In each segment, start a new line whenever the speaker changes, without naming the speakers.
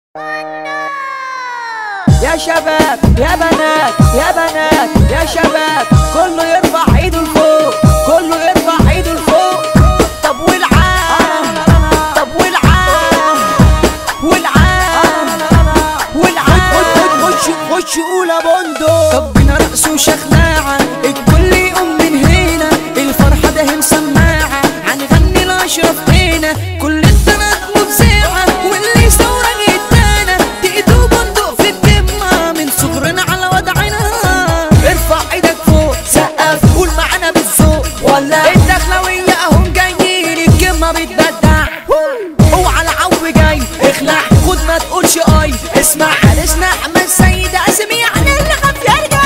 يا شباب يا بنات يا بنات يا شباب، كله يرفع ايده لفوق، كله يرفع ايده لفوق. طب والعام، طب والعام، والعام، والعام. خش قول يا بندق. طب بينا رقص وشخلاعة، الكل يقوم من هنا، الفرحة ده مسماعة، هنغني لأشرف هنا، كل البنات مفزعة، واللي يصورك يتانا، تقيدوا بندق في الدمة، من صغرنا على وضعنا. ارفع ايدك فوق، سقف، قول معانا بالذوق، ولا الدخلوية اهم جايين، الكلمة بتبدع، اوعى العو جاي، اخلع، خد ما تقولش اي، اسمع حارسنا احمد سيد قاسم، يعني اللي خاف يرجع.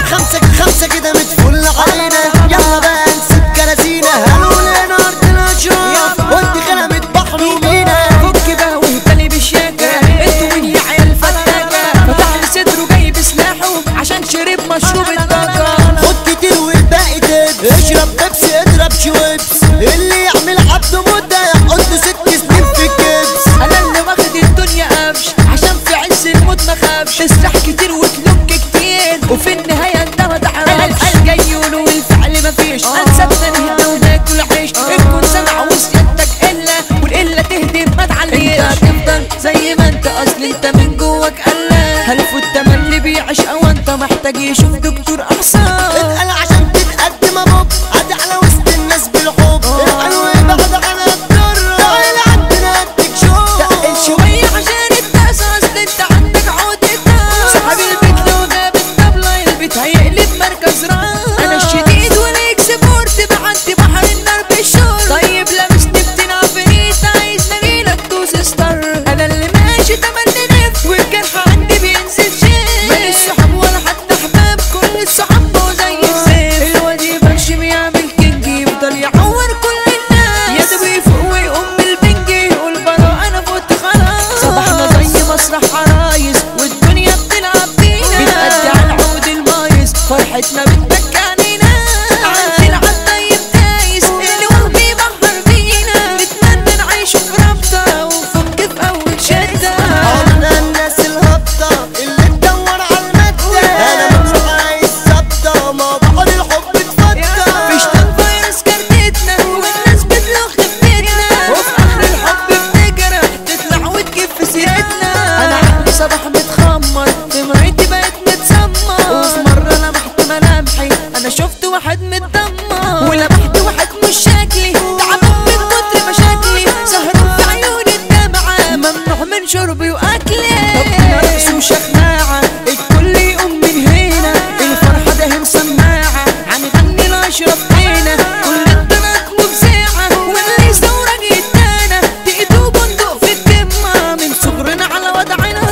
خمسة كده متفل علينا، يلا بقى نسيب كراسينا، هنقول لنا ارض الاشراف، وانت خلمت بحر ومينا.
فك بقى واهتلي بالشاكة، انتوا مين يا عيال فتاكة، فتح لي صدره جايب سلاحه عشان شرب مشروب الطاقة.
خد كتير والباقي تبس، اشرب بيبسي اضرب شويبس، اللي يعمل عبده مدة يحط 6 سنين في الكبس.
انا اللي واخد الدنيا قفش، عشان في عز الموت ما خافش، تسرح كتير وتلوك كتير، وفي النهاية انت ما تعرفش. الجاي يقولوا والفعل مفيش، انسبنا نهدى وناكل عيش، الكون سمع وسيادتك قلة، والقلة تهدم ما تعليش. انت هتفضل زي ما انت، اصل انت من جواك قلة، هلف التملي بيعيش، او انت محتاج يشوف دكتور احسن.
اتقل عشان تتقدم ابوب، عدي على وسط الناس بالحب، الحلو بعد عن الضر، تعالى عندنا اديك شوف.
تقل شوية عشان الناس، اصل انت عندك عقدة، صاحب البيت لو غاب الطبلة البيت هيقلب مركز راس. انا الشديد والاكسبورت، بعدي بحر النار بالشور، طيب لابسني بتنع فريد، عايز نجيلك دوس ستار. انا اللي ماشي تملي نف، والجرح عندي بينزل شيء، ماليش صحاب ولا حتى احباب، كل الصحاب بقوا زي الزيف. الواد يبرشم يعمل كينج، يفضل يعور كل الناس، يا ده بيفوق ويقوم بالبنج، يقول براء انا فوت خلاص. صباحنا زي مسرح عرايس، والدنيا بتلعب بينا، بنأدي على العود المايس، فرحتنا بتبكى علينا، عندي العب طيب دايس، اللي وهم بيبحر بينا، نتمنى نعيش في رابطة، ونفك في اول شدة.
عمرنا الناس الهبطة اللي تدور على المادة، انا مطرح عايز ثابتة، ما بحر الحب اتفضى.
فيش فيروس كارتتنا، والناس بتلوخ بيتنا، وفي اخر الحب بتجرح، تطلع وتجيب في سيرتنا. انا عقلي صباح متخمر، دمعتي بقت متسمر، وفي مرة لمحت ملامحي، انا شفت واحد متدمر، ولمحت واحد مش شكلي، تعبان من كتر مشاكلي، سهران في عيوني الدمعة، ممنوع من شربي واكلي. طب رقص وشخلاعة، الكل يقوم من هنا، الفرحة ده مسماعة، هنغني لأشرف هنا، كل البنات مفزعة، واللي يصورك يتانا، تقيدوا بندق في الدمة، من صغرنا على وضعنا.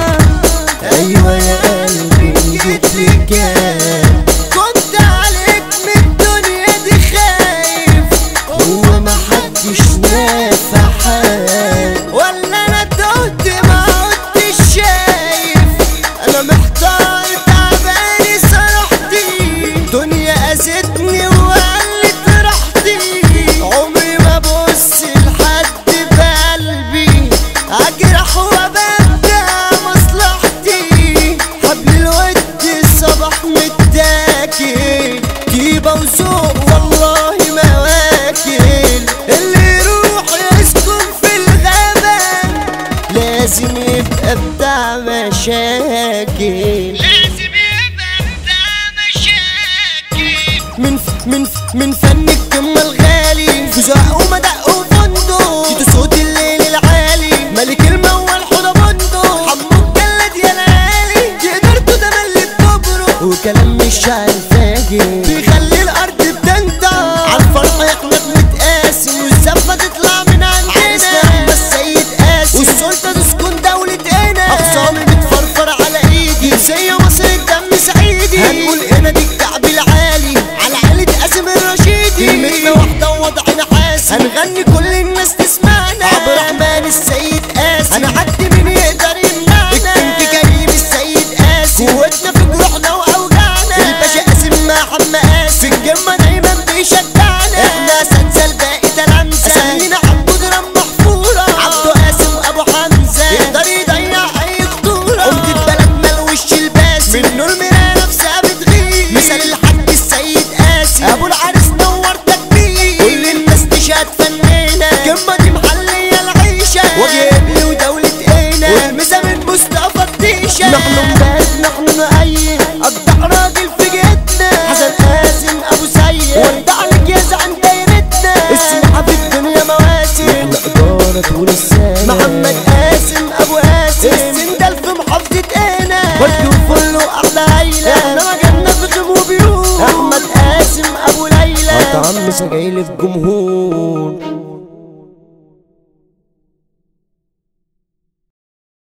ايوه يا قلبي جيت لك، كنت عليك من الدنيا دي خايف، هو ما حدش نافع حال، ولا انا تهت ما عدتش شايف، انا محتار تعباني سرحتي، دنيا اذتني وقلت راحتي، عمري ما ابص لحد بقلبي، اجرح وابدع مصلحتي، حبل الود الصباح متاكل، طيبة وذوق والله ما واكل، اللي يروح يسكن في الغابة لازم يبقى بتاع مشاكل، لازم يبقى بتاع مشاكل. من فن الكلمة الغالي، فزاق ومدق وفندق، جيتوا صوت الليل العالي، ملك الموال حوضة بندق، حمو الجلد يا ليالي، قدرتوا تملي بكبره، وكلام مش عالفاجر، بيخلي الارض بتنطق، عالفرح يخلق متقاسم، والزفة تطلع من عندنا، عرسنا احمد سيد قاسم، والسلطة تسكن دولة هنا، اقسامي بتفرفر على ايدي، زي مصر الدم سعيدي، هنقول هنا دي الكعب العالي، على عائلة قاسم الرشيدي، كلمتنا واحدة ووضعنا حاسم، هنغني كل الناس تسمعنا، عبد الرحمن السيد قاسم، هنعدي مين يقدر يمنعنا، الكينج كريم السيد قاسم، قوتنا في جروحنا واوجعنا، الباشا قاسم مع حماد ايدينا القمة دي محلية العيشة وجه ابني ودولة اينا والمسا من مصطفى الديشة نحن مباد نحن نأيد اقطع راجل في جدنا حسن قاسم ابو سيد ودع لك يا زعم دايرتنا السمعة في الدنيا مواسم احنا ادارة طول السنة محمد قاسم ابو قاسم السندل في محافظة اينا ودوا فلو احلى عيلة احنا مجالنا في غيم وبيوت احمد قاسم ابو ليلى عم سجايل في جمهور